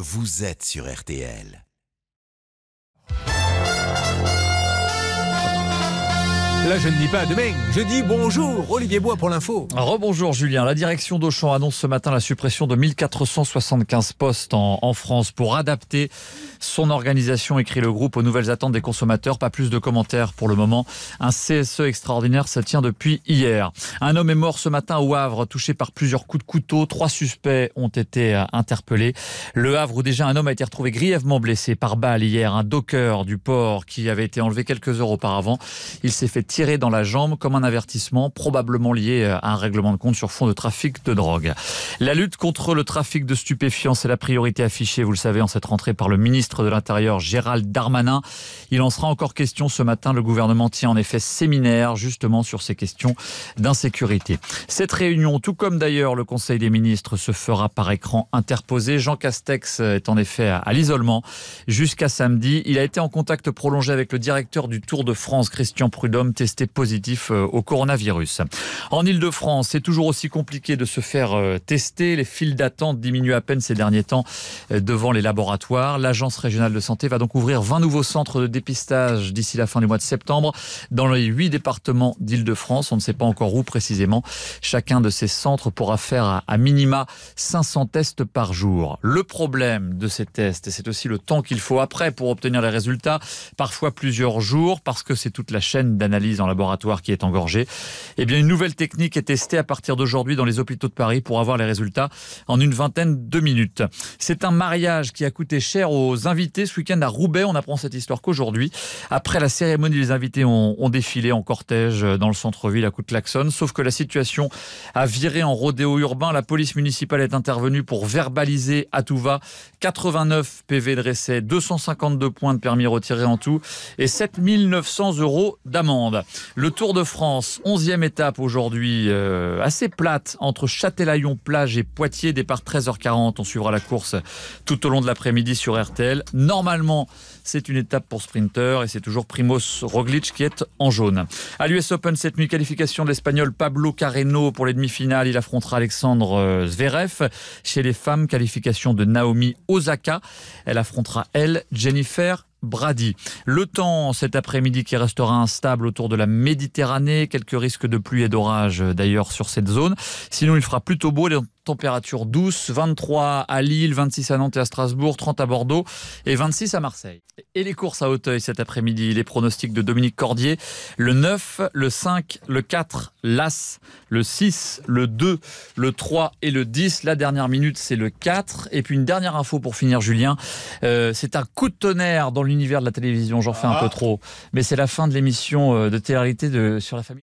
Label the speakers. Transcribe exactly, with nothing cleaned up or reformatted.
Speaker 1: vous êtes sur R T L.
Speaker 2: Là, je ne dis pas demain, je dis bonjour, Olivier Bois pour l'info.
Speaker 3: Rebonjour Julien, la direction d'Auchan annonce ce matin la suppression de mille quatre cent soixante-quinze postes en, en France pour adapter son organisation, écrit le groupe, aux nouvelles attentes des consommateurs. Pas plus de commentaires pour le moment. Un C S E extraordinaire se tient depuis hier. Un homme est mort ce matin au Havre, touché par plusieurs coups de couteau. Trois suspects ont été interpellés. Le Havre, où déjà un homme a été retrouvé grièvement blessé par balle hier. Un docker du port qui avait été enlevé quelques heures auparavant. Il s'est fait tiré dans la jambe comme un avertissement, probablement lié à un règlement de compte sur fond de trafic de drogue. La lutte contre le trafic de stupéfiants, c'est la priorité affichée, vous le savez, en cette rentrée par le ministre de l'Intérieur, Gérald Darmanin. Il en sera encore question ce matin. Le gouvernement tient en effet séminaire justement sur ces questions d'insécurité. Cette réunion, tout comme d'ailleurs le Conseil des ministres, se fera par écran interposé. Jean Castex est en effet à l'isolement jusqu'à samedi. Il a été en contact prolongé avec le directeur du Tour de France, Christian Prudhomme, testé positif au coronavirus. En Ile-de-France, c'est toujours aussi compliqué de se faire tester. Les files d'attente diminuent à peine ces derniers temps devant les laboratoires. L'Agence régionale de santé va donc ouvrir vingt nouveaux centres de dépistage d'ici la fin du mois de septembre dans les huit départements d'Ile-de-France. On ne sait pas encore où précisément. Chacun de ces centres pourra faire à minima cinq cents tests par jour. Le problème de ces tests, c'est aussi le temps qu'il faut après pour obtenir les résultats, parfois plusieurs jours, parce que c'est toute la chaîne d'analyse en laboratoire qui est engorgée. Eh bien, une nouvelle technique est testée à partir d'aujourd'hui dans les hôpitaux de Paris pour avoir les résultats en une vingtaine de minutes. C'est un mariage qui a coûté cher aux invités ce week-end à Roubaix. On apprend cette histoire qu'aujourd'hui. Après la cérémonie, les invités ont, ont défilé en cortège dans le centre-ville à coups de klaxon. Sauf que la situation a viré en rodéo urbain. La police municipale est intervenue pour verbaliser à tout va. quatre-vingt-neuf P V dressés, deux cent cinquante-deux points de permis retirés en tout et sept mille neuf cents euros d'amende. Le Tour de France, onzième étape aujourd'hui, euh, assez plate entre Châtelaillon-Plage et Poitiers, départ treize heures quarante. On suivra la course tout au long de l'après-midi sur R T L. Normalement, c'est une étape pour sprinter et c'est toujours Primoz Roglic qui est en jaune. À l'U S Open, cette nuit, qualification de l'Espagnol Pablo Carreño pour les demi-finales. Il affrontera Alexandre Zverev. Chez les femmes, qualification de Naomi Osaka. Elle affrontera, elle, Jennifer Brady. Le temps cet après-midi qui restera instable autour de la Méditerranée. Quelques risques de pluie et d'orage d'ailleurs sur cette zone. Sinon, il fera plutôt beau. Les températures douces, vingt-trois à Lille, vingt-six à Nantes et à Strasbourg, trente à Bordeaux et vingt-six à Marseille. Et les courses à Auteuil cet après-midi. Les pronostics de Dominique Cordier. Le neuf, le cinq, le quatre, l'As, le six, le deux, le trois et le dix. La dernière minute, c'est le quatre. Et puis une dernière info pour finir, Julien. Euh, c'est un coup de tonnerre dans l'univers de la télévision. J'en fais un peu trop. Mais c'est la fin de l'émission de télé-réalité de, sur la famille.